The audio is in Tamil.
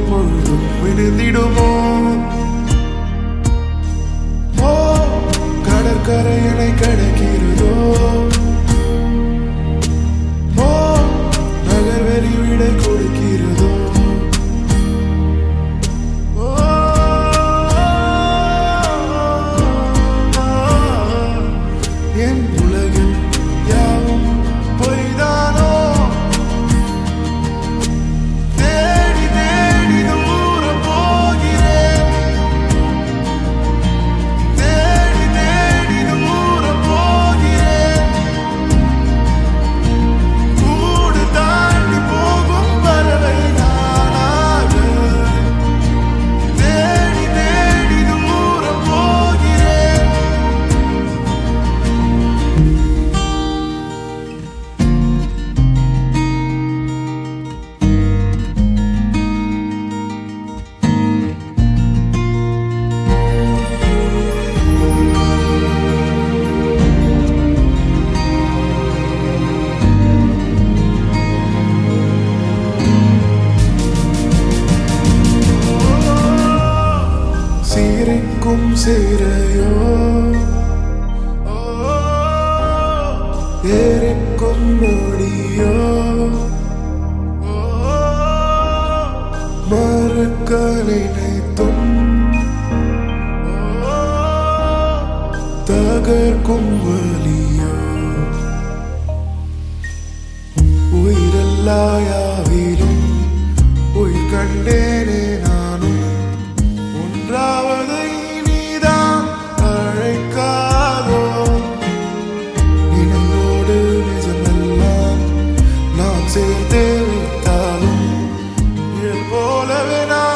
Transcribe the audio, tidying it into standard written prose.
பொழுதும் விடுந்திடுமோ? ஓ கடற்கரையனை கடக்கிறதோ? ஓ நகர்வெளி விடை கொடுக்கிறதோ? என் உலகில் யாவும் பொய்தானோ? தேடி தேடி தூரம் போகிறேன், தேடி தேடி தூரம் போகிறேன். கூடு தாண்டி போகும் பறவை நானாக தேடி தேடி தூரம் போகிறேன். சீரைக்கும் சீரையோ ஏறிக்கும் நொடியோ மறக்க நினைத்தும் தகர்க்கும் வலியோ உயிரல்லாயாவிலும் உயிர் கண்டேனே நானும். ஒன்றாவதை நீதான் அழைக்காதோ? நினைவோடு நிஜமெல்லாம் நான் சேர்த்தே வைத்தாலும் போலவே நான்